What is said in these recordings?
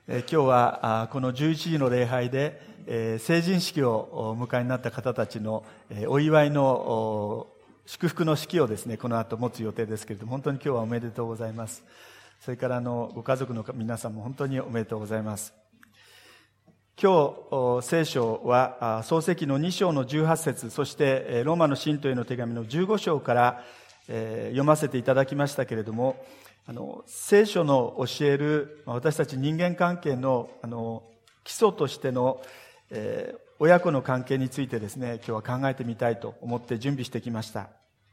今日はこの11時の礼拝で成人式をお迎えになった方たちのお祝いの祝福の式をですね、この後持つ予定ですけれども、本当に今日はおめでとうございます。それからご家族の皆さんも本当におめでとうございます。今日聖書は創世記の2章の18節、そしてローマの信徒への手紙の15章から読ませていただきましたけれども、聖書の教える私たち人間関係の基礎としての親子の関係についてですね、今日は考えてみたいと思って準備してきました。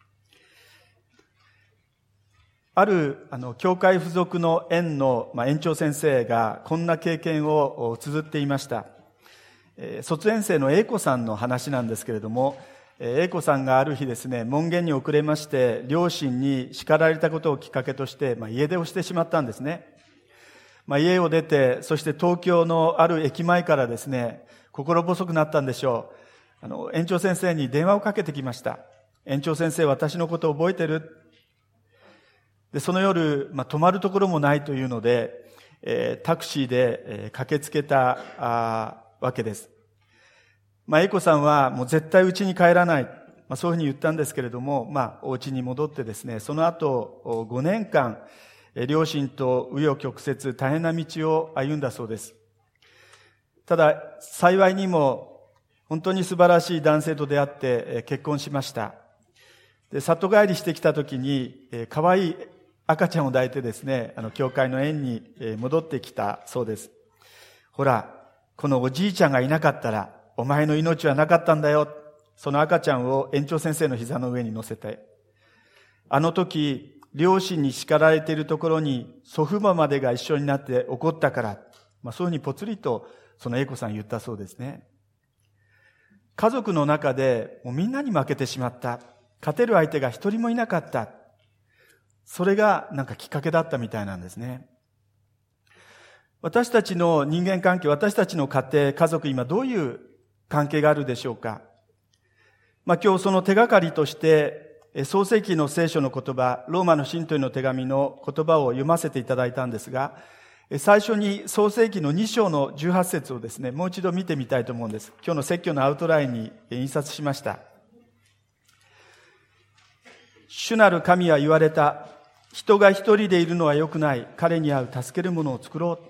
ある教会付属の園の園長先生がこんな経験を綴っていました。卒園生の A 子さんの話なんですけれども、A 子さんがある日ですね、門限に遅れまして両親に叱られたことをきっかけとして家出をしてしまったんですね。家を出て、そして東京のある駅前からですね、心細くなったんでしょう。園長先生に電話をかけてきました。園長先生、私のことを覚えてる？で、その夜、泊まるところもないというので、タクシーで駆けつけたわけです。A 子さんはもう絶対家に帰らない。そういうふうに言ったんですけれども、お家に戻ってですね、その後5年間、両親と紆余曲折大変な道を歩んだそうです。ただ、幸いにも本当に素晴らしい男性と出会って結婚しました。で、里帰りしてきた時に、可愛い赤ちゃんを抱いてですね、教会の園に戻ってきたそうです。ほら、このおじいちゃんがいなかったら、お前の命はなかったんだよ。その赤ちゃんを園長先生の膝の上に乗せて、あの時、両親に叱られているところに祖父母までが一緒になって怒ったから、そういうふうにぽつりとその A 子さん言ったそうですね。家族の中でもうみんなに負けてしまった。勝てる相手が一人もいなかった。それがきっかけだったみたいなんですね。私たちの人間関係、私たちの家庭、家族、今どういう関係があるでしょうか。今日その手がかりとして創世記の聖書の言葉、ローマの信徒への手紙の言葉を読ませていただいたんですが、最初に創世記の2章の18節をですね、もう一度見てみたいと思うんです。今日の説教のアウトラインに印刷しました。主なる神は言われた。人が一人でいるのは良くない。彼に合う助けるものを作ろう。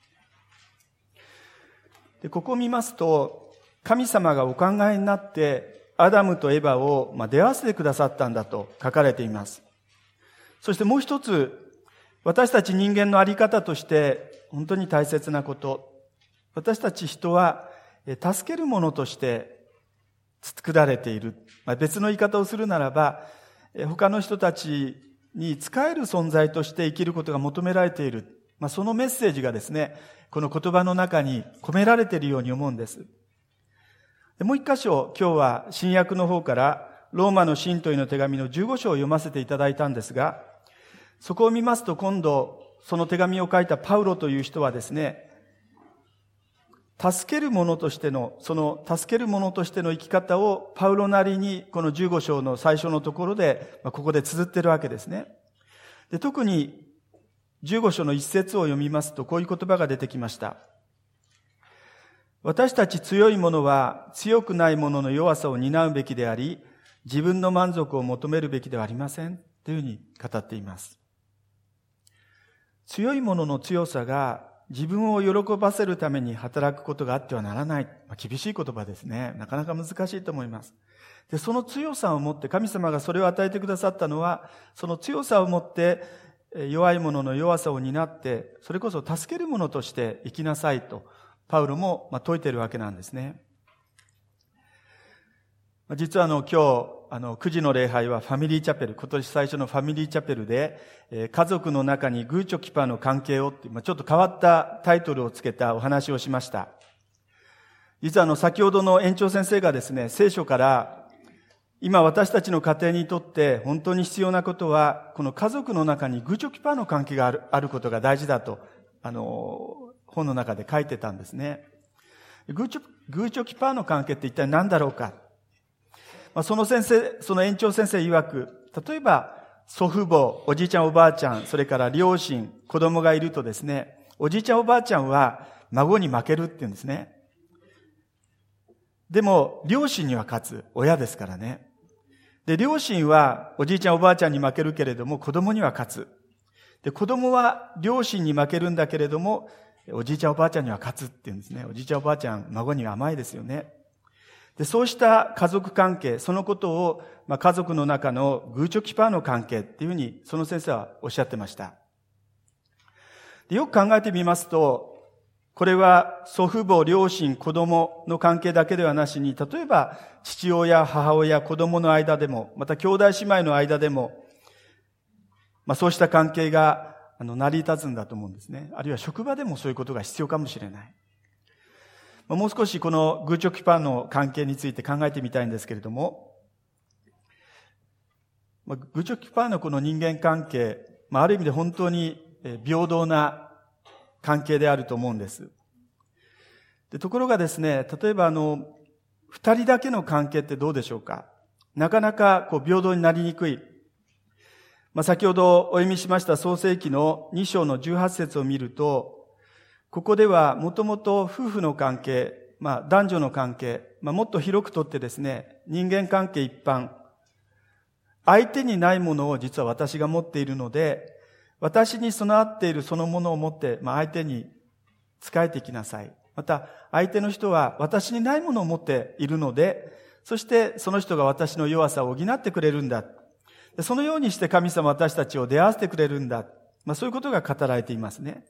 で、ここを見ますと、神様がお考えになってアダムとエヴァを出会わせてくださったんだと書かれています。そしてもう一つ、私たち人間のあり方として本当に大切なこと。私たち人は助けるものとして作られている。別の言い方をするならば、他の人たちに仕える存在として生きることが求められている。そのメッセージがですね、この言葉の中に込められているように思うんです。もう一箇所、今日は新約の方からローマの信徒への手紙の15章を読ませていただいたんですが、そこを見ますと今度、その手紙を書いたパウロという人はですね、助ける者としての生き方をパウロなりにこの15章の最初のところで、ここで綴っているわけですね。で、特に15章の一節を読みますと、こういう言葉が出てきました。私たち強い者は強くない者の弱さを担うべきであり、自分の満足を求めるべきではありません。というふうに語っています。強い者の強さが自分を喜ばせるために働くことがあってはならない。厳しい言葉ですね。なかなか難しいと思います。で、その強さを持って、神様がそれを与えてくださったのは、その強さを持って弱い者の弱さを担って、それこそ助ける者として生きなさいと、パウロも説いているわけなんですね。実は今日、9時の礼拝はファミリーチャペル、今年最初のファミリーチャペルで、家族の中にグーチョキパーの関係をっていう、ちょっと変わったタイトルをつけたお話をしました。実は先ほどの園長先生がですね、聖書から、今私たちの家庭にとって本当に必要なことは、この家族の中にグーチョキパーの関係があることが大事だと、本の中で書いてたんですね。グーチョキパーの関係って一体何だろうか。その園長先生曰く、例えば祖父母、おじいちゃんおばあちゃん、それから両親、子供がいるとですね、 おじいちゃんおばあちゃんは孫に負けるって言うんですね。でも、両親には勝つ。親ですからね。で、両親はおじいちゃんおばあちゃんに負けるけれども、子供には勝つ。で、子供は両親に負けるんだけれども、おじいちゃんおばあちゃんには勝つって言うんですね。おじいちゃんおばあちゃん、孫には甘いですよね。で、そうした家族関係、そのことを、家族の中のグーチョキパーの関係っていうふうに、その先生はおっしゃってました。で、よく考えてみますと、これは祖父母、両親、子供の関係だけではなしに、例えば父親、母親、子供の間でも、また兄弟姉妹の間でも、そうした関係が成り立つんだと思うんですね。あるいは職場でもそういうことが必要かもしれない。もう少しこのグーチョキパーの関係について考えてみたいんですけれども、グーチョキパーのこの人間関係、ある意味で本当に平等な関係であると思うんです。で、ところがですね、例えば二人だけの関係ってどうでしょうか。なかなか平等になりにくい。先ほどお読みしました創世記の2章の18節を見ると、ここではもともと夫婦の関係、男女の関係、もっと広くとってですね、人間関係一般、相手にないものを実は私が持っているので、私に備わっているそのものを持って、相手に仕えてきなさい。また、相手の人は私にないものを持っているので、そしてその人が私の弱さを補ってくれるんだ。そのようにして神様私たちを出会わせてくれるんだ。そういうことが語られていますね。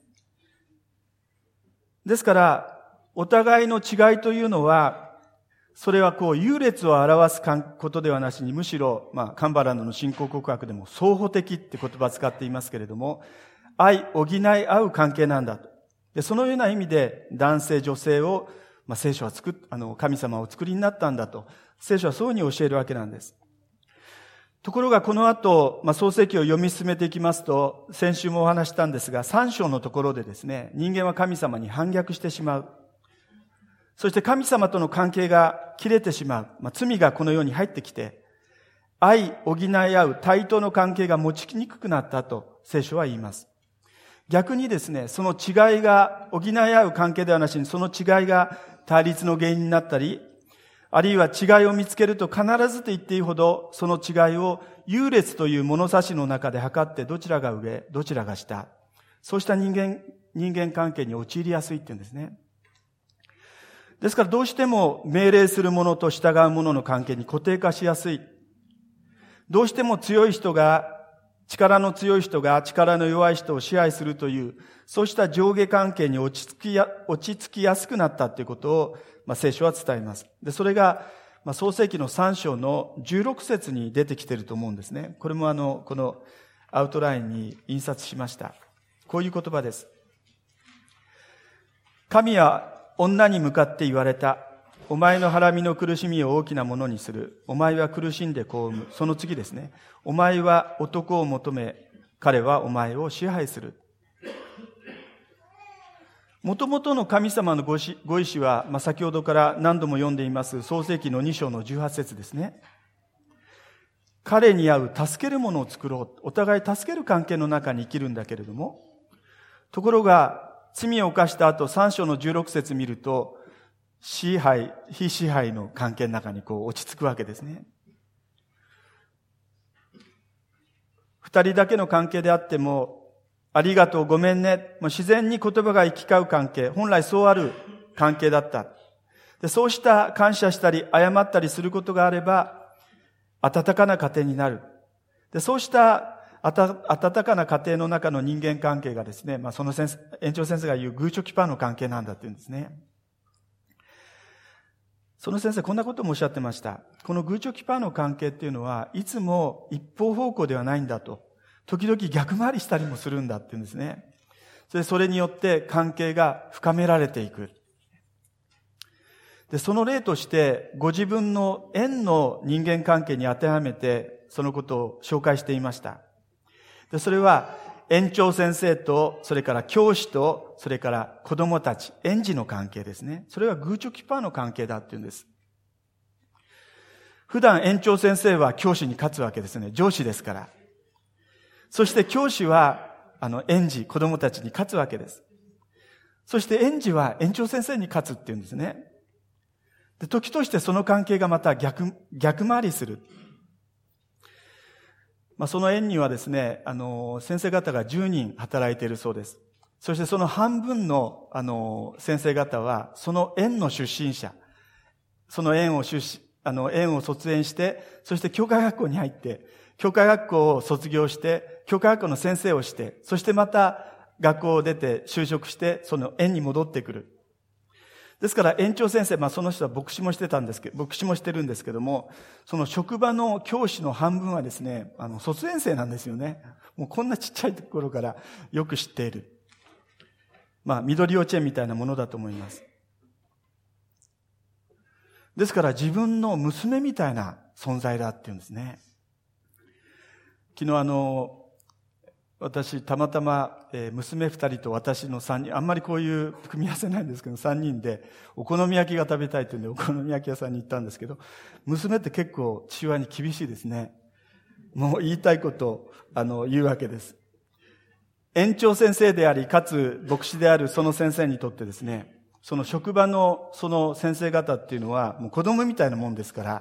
ですから、お互いの違いというのは、それは優劣を表すことではなしに、むしろ、カンバランドの信仰告白でも双方的って言葉を使っていますけれども、補い合う関係なんだと。で、そのような意味で男性、女性を、聖書は神様をお作りになったんだと、聖書はそういうふうに教えるわけなんです。ところがこの後、創世記を読み進めていきますと、先週もお話したんですが、3章のところでですね、人間は神様に反逆してしまう。そして神様との関係が切れてしまう。罪がこの世に入ってきて、補い合う対等の関係が持ちにくくなったと聖書は言います。逆にですね、その違いが補い合う関係ではなしに、その違いが対立の原因になったり、あるいは違いを見つけると必ずと言っていいほど、その違いを優劣という物差しの中で測って、どちらが上、どちらが下。そうした人間関係に陥りやすいって言うんですね。ですからどうしても命令する者と従う者の関係に固定化しやすい。どうしても力の強い人が力の弱い人を支配するという、そうした上下関係に落ち着きやすくなったということを、聖書は伝えます。で、それが、創世記の3章の16節に出てきていると思うんですね。これもこのアウトラインに印刷しました。こういう言葉です。神は女に向かって言われた。お前の腹身の苦しみを大きなものにする。お前は苦しんで子を産む。その次ですね。お前は男を求め、彼はお前を支配する。もともとの神様のご意志は、先ほどから何度も読んでいます創世記の2章の18節ですね。彼に合う助けるものを作ろう。お互い助ける関係の中に生きるんだけれども、ところが罪を犯した後3章の16節見ると、支配、非支配の関係の中に落ち着くわけですね。二人だけの関係であっても、ありがとう、ごめんね。自然に言葉が行き交う関係、本来そうある関係だった。で、そうした感謝したり、謝ったりすることがあれば、温かな家庭になる。で、そうした温かな家庭の中の人間関係がですね、その園長先生が言うグーチョキパーの関係なんだって言うんですね。その先生こんなこともおっしゃってました。このグーチョキパーの関係っていうのは、いつも一方方向ではないんだと。時々逆回りしたりもするんだって言うんですね。それによって関係が深められていく。で、その例として、ご自分の縁の人間関係に当てはめて、そのことを紹介していました。で、それは、園長先生と、それから教師と、それから子供たち、園児の関係ですね。それはグーチョキパーの関係だって言うんです。普段園長先生は教師に勝つわけですね。上司ですから。そして教師は、園児、子供たちに勝つわけです。 そして園児は園長先生に勝つっていうんですね。で、時としてその関係がまた逆回りする。その園にはですね、先生方が10人働いているそうです。そしてその半分の、先生方は、その園の出身者、その園を卒園して、そして教会学校に入って、教会学校を卒業して、教会学校の先生をして、そしてまた学校を出て就職して、その園に戻ってくる。ですから園長先生、その人は牧師もしてるんですけども、その職場の教師の半分はですね、卒園生なんですよね。もうこんなちっちゃいところからよく知っている。緑幼稚園みたいなものだと思います。ですから自分の娘みたいな存在だっていうんですね。昨日私たまたま娘2人と私の3人、あんまりこういう組み合わせないんですけど、3人でお好み焼きが食べたいというんでお好み焼き屋さんに行ったんですけど、娘って結構父親に厳しいですね。もう言いたいことを言うわけです。園長先生であり、かつ牧師であるその先生にとってですね、その職場のその先生方っていうのはもう子供みたいなもんですから、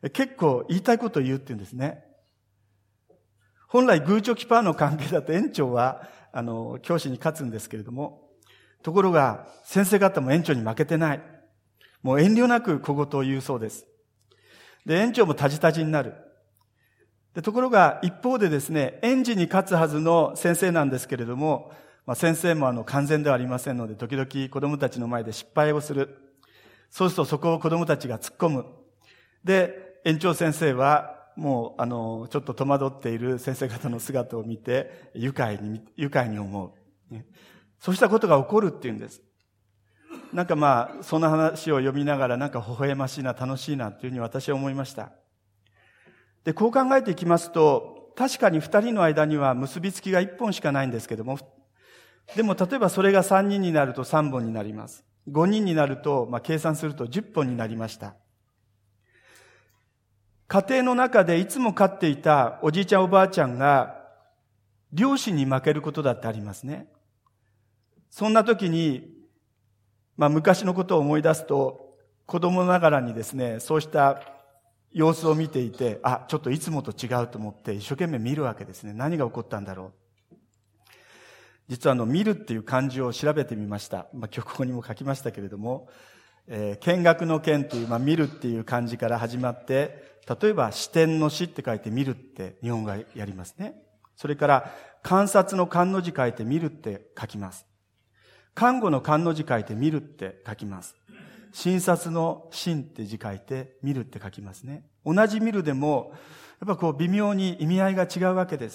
結構言いたいことを言うっていうんですね。本来グーチョキパーの関係だと園長は教師に勝つんですけれども、ところが先生方も園長に負けてない。もう遠慮なく小言を言うそうです。で、園長もタジタジになる。で、ところが一方でですね、園児に勝つはずの先生なんですけれども、先生も完全ではありませんので、時々子供たちの前で失敗をする。そうするとそこを子供たちが突っ込む。で、園長先生はもうちょっと戸惑っている先生方の姿を見て愉快に思う。そうしたことが起こるっていうんです。その話を読みながら微笑ましいな、楽しいなというふうに私は思いました。で、こう考えていきますと、確かに2人の間には結びつきが1本しかないんですけども、でも例えばそれが3人になると3本になります。5人になると、計算すると10本になりました。家庭の中でいつも飼っていたおじいちゃんおばあちゃんが両親に負けることだってありますね。そんな時に、昔のことを思い出すと、子供ながらにですね、そうした様子を見ていて、ちょっといつもと違うと思って一生懸命見るわけですね。何が起こったんだろう。実は見るっていう漢字を調べてみました。今日ここにも書きましたけれども、見学の見という、見るっていう漢字から始まって、例えば視点の視って書いて見るって日本語がやりますね。それから観察の観の字書いて見るって書きます。看護の看の字書いて見るって書きます。診察の診って字書いて見るって書きますね。同じ見るでもやっぱ微妙に意味合いが違うわけです。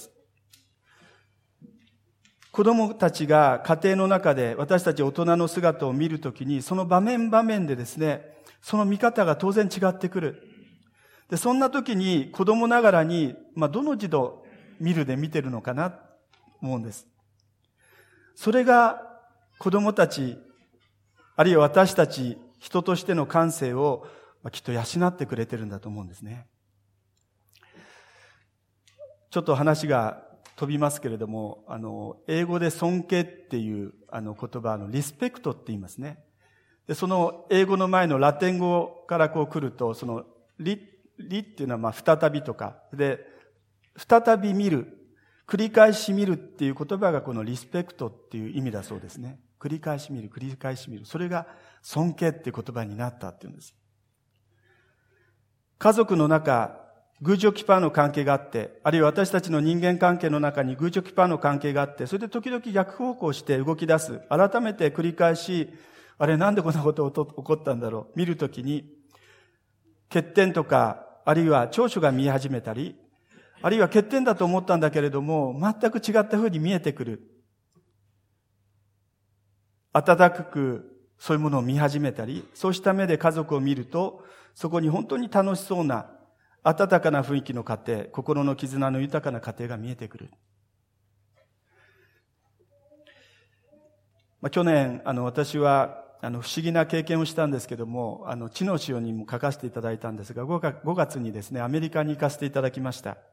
子供たちが家庭の中で私たち大人の姿を見るときに、その場面場面でですね、その見方が当然違ってくる。で、そんな時に子供ながらに、どの字と見るで見てるのかなと思うんです。それが子供たち、あるいは私たち人としての感性をきっと養ってくれてるんだと思うんですね。ちょっと話が飛びますけれども、英語で尊敬っていう言葉リスペクトって言いますね。で、その英語の前のラテン語から来ると、そのリっていうのは再びとかで、再び見る、繰り返し見るっていう言葉がこのリスペクトっていう意味だそうですね。繰り返し見る、繰り返し見る。それが尊敬っていう言葉になったっていうんです。家族の中、グーチョキパーの関係があって、あるいは私たちの人間関係の中にグーチョキパーの関係があって、それで時々逆方向して動き出す。改めて繰り返し、なんでこんなこと起こったんだろう。見るときに、欠点とか、あるいは長所が見え始めたり、あるいは欠点だと思ったんだけれども、全く違った風に見えてくる。温かくそういうものを見始めたり、そうした目で家族を見ると、そこに本当に楽しそうな、温かな雰囲気の家庭、心の絆の豊かな家庭が見えてくる。去年、私は、不思議な経験をしたんですけども、知の潮にも書かせていただいたんですが、5月にですね、アメリカに行かせていただきました。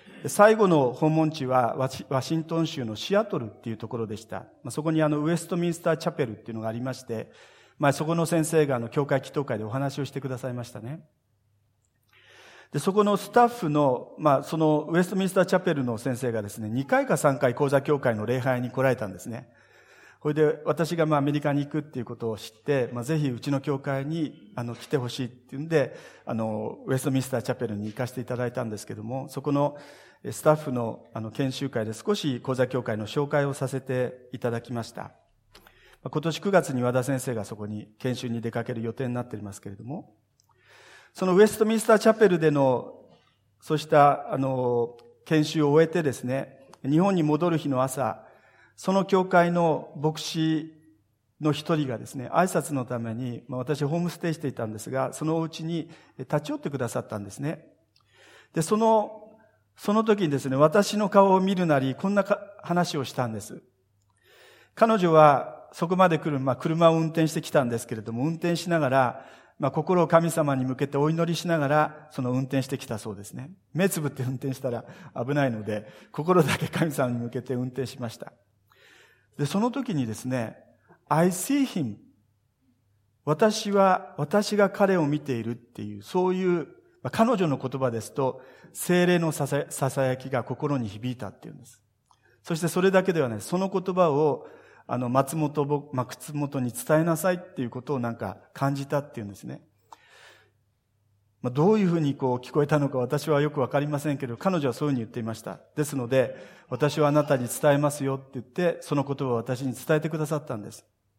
最後の訪問地はワシントン州のシアトルっていうところでした。そこにウェストミンスターチャペルっていうのがありまして、そこの先生が教会祈祷会でお話をしてくださいましたね。で、そこのスタッフの、そのウェストミンスターチャペルの先生がですね、2回か3回講座協会の礼拝に来られたんですね。それで私がアメリカに行くっていうことを知って、ぜひうちの教会に来てほしいっていうんで、ウェストミンスターチャペルに行かせていただいたんですけども、そこのスタッフの研修会で少し講座協会の紹介をさせていただきました。今年9月に和田先生がそこに研修に出かける予定になっていますけれども、そのウェストミンスターチャペルでのそうした研修を終えてですね、日本に戻る日の朝、その教会の牧師の一人がですね、挨拶のために、私ホームステイしていたんですが、そのお家に立ち寄ってくださったんですね。で、その時にですね、私の顔を見るなり、こんな話をしたんです。彼女はそこまで来る、車を運転してきたんですけれども、運転しながら、心を神様に向けてお祈りしながら、その運転してきたそうですね。目つぶって運転したら危ないので、心だけ神様に向けて運転しました。で、その時にですね、I see him。私が彼を見ているっていう、そういう、彼女の言葉ですと、聖霊のささやきが心に響いたっていうんです。そしてそれだけではない。その言葉を、松本に伝えなさいっていうことを感じたっていうんですね。どういうふうに聞こえたのか私はよくわかりませんけど、彼女はそういうふうに言っていました。ですので、私はあなたに伝えますよって言って、その言葉を私に伝えてくださったんです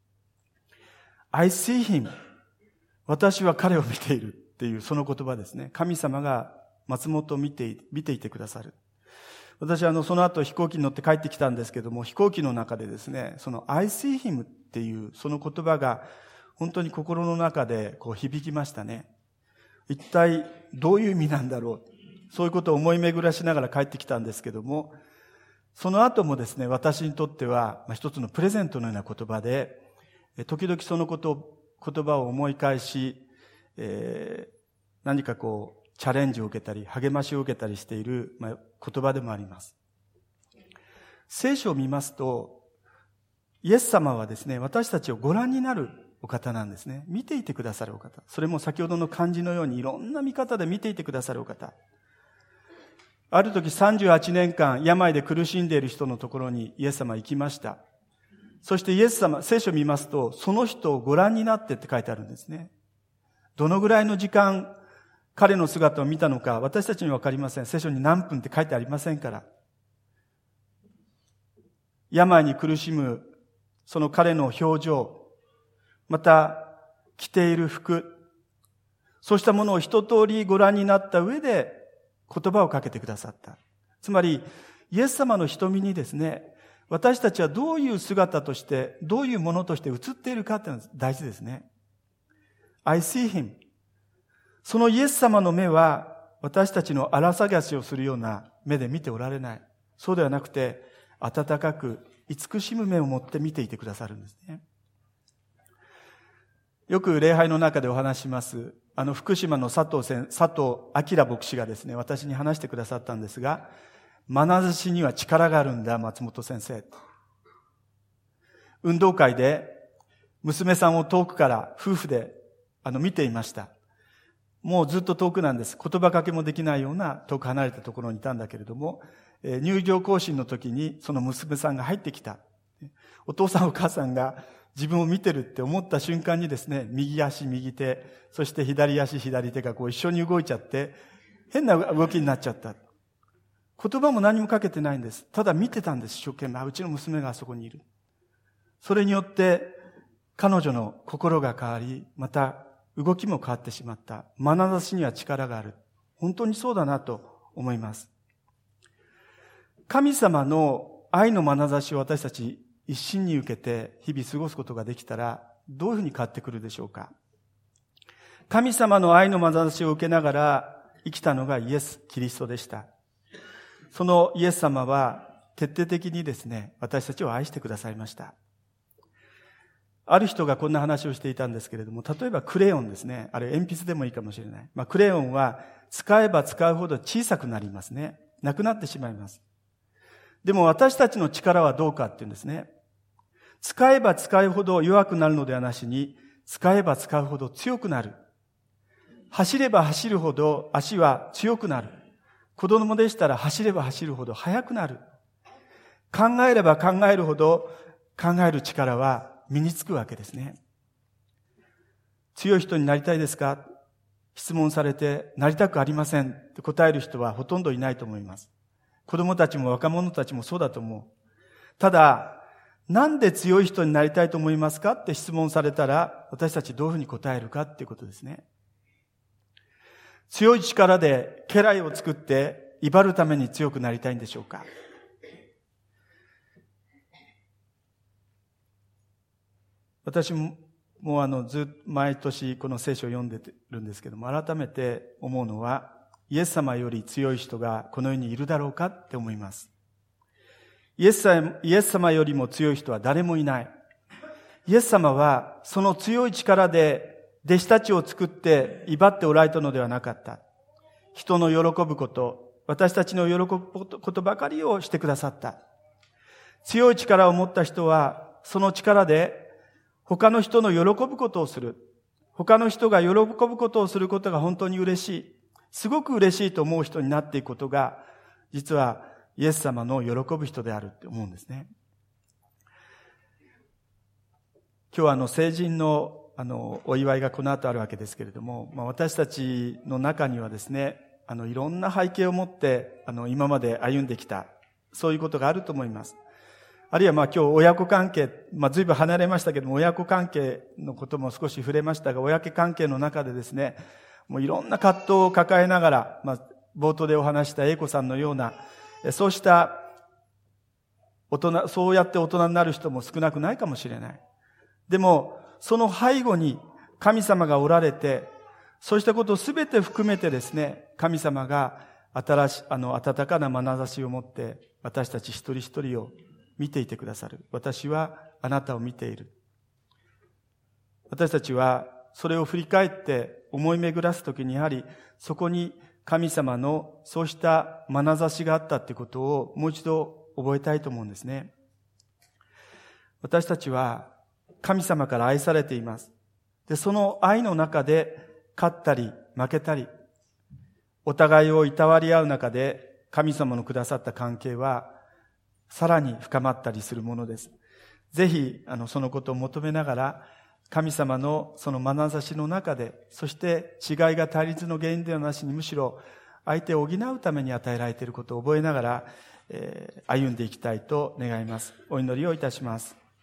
。I see him。私は彼を見ているっていうその言葉ですね。神様が松本を見ていてくださる。私はその後飛行機に乗って帰ってきたんですけども、飛行機の中でですね、その I see him っていうその言葉が本当に心の中で響きましたね。一体どういう意味なんだろう。そういうことを思い巡らしながら帰ってきたんですけども、その後もですね、私にとっては一つのプレゼントのような言葉で、時々その言葉を思い返し、何かチャレンジを受けたり、励ましを受けたりしている言葉でもあります。聖書を見ますと、イエス様はですね、私たちをご覧になるお方なんですね。見ていてくださるお方。それも先ほどの漢字のようにいろんな見方で見ていてくださるお方。ある時38年間病で苦しんでいる人のところにイエス様は行きました。そしてイエス様、聖書を見ますと、その人をご覧になってって書いてあるんですね。どのぐらいの時間、彼の姿を見たのか、私たちにはわかりません。聖書に何分って書いてありませんから。病に苦しむ、その彼の表情、また、着ている服、そうしたものを一通りご覧になった上で言葉をかけてくださった。つまり、イエス様の瞳にですね、私たちはどういう姿として、どういうものとして映っているかっていうのが大事ですね。I see him。そのイエス様の目は、私たちの荒探しをするような目で見ておられない。そうではなくて、温かく、慈しむ目を持って見ていてくださるんですね。よく礼拝の中でお話します。福島の佐藤明牧師がですね、私に話してくださったんですが、眼差しには力があるんだ、松本先生。運動会で娘さんを遠くから夫婦で見ていました。もうずっと遠くなんです。言葉かけもできないような遠く離れたところにいたんだけれども、入場行進の時にその娘さんが入ってきた。お父さんお母さんが自分を見てるって思った瞬間にですね、右足右手、そして左足左手が一緒に動いちゃって、変な動きになっちゃった。言葉も何もかけてないんです。ただ見てたんです、一生懸命。うちの娘があそこにいる。それによって、彼女の心が変わり、また動きも変わってしまった。眼差しには力がある。本当にそうだなと思います。神様の愛の眼差しを私たち一心に受けて日々過ごすことができたら、どういうふうに変わってくるでしょうか。神様の愛の眼差しを受けながら生きたのがイエス・キリストでした。そのイエス様は徹底的にですね、私たちを愛してくださいました。ある人がこんな話をしていたんですけれども、例えばクレヨンですね。あれ鉛筆でもいいかもしれない。クレヨンは使えば使うほど小さくなりますね。 なくなってしまいます。でも私たちの力はどうかっていうんですね。使えば使うほど弱くなるのではなしに、使えば使うほど強くなる。走れば走るほど足は強くなる。子供でしたら走れば走るほど速くなる。考えれば考えるほど考える力は身につくわけですね。強い人になりたいですか？質問されて、なりたくありませんって答える人はほとんどいないと思います。子供たちも若者たちもそうだと思う。ただ、なんで強い人になりたいと思いますかって質問されたら、私たちどういうふうに答えるかっていうことですね。強い力で家来を作って威張るために強くなりたいんでしょうか？私もずっと毎年この聖書を読んでるんですけども、改めて思うのは、イエス様より強い人がこの世にいるだろうかって思います。イエス様よりも強い人は誰もいない。イエス様はその強い力で弟子たちを作って威張っておられたのではなかった。人の喜ぶこと、私たちの喜ぶことばかりをしてくださった。強い力を持った人はその力で他の人の喜ぶことをする。他の人が喜ぶことをすることが本当に嬉しい。すごく嬉しいと思う人になっていくことが、実はイエス様の喜ぶ人であるって思うんですね。今日は成人のお祝いがこの後あるわけですけれども、私たちの中にはですね、いろんな背景を持って今まで歩んできた、そういうことがあると思います。あるいは今日親子関係、随分離れましたけども、親子関係のことも少し触れましたが、親子関係の中でですね、もういろんな葛藤を抱えながら、冒頭でお話した英子さんのような、そうしたそうやって大人になる人も少なくないかもしれない。でも、その背後に神様がおられて、そうしたことをすべて含めてですね、神様が温かな眼差しを持って、私たち一人一人を見ていてくださる。私はあなたを見ている。私たちはそれを振り返って思い巡らすときに、やはりそこに神様のそうした眼差しがあったってことをもう一度覚えたいと思うんですね。私たちは神様から愛されています。で、その愛の中で勝ったり負けたり、お互いをいたわり合う中で神様のくださった関係はさらに深まったりするものです。ぜひそのことを求めながら、神様のその眼差しの中で、そして違いが対立の原因ではなしに、むしろ相手を補うために与えられていることを覚えながら、歩んでいきたいと願います。お祈りをいたします。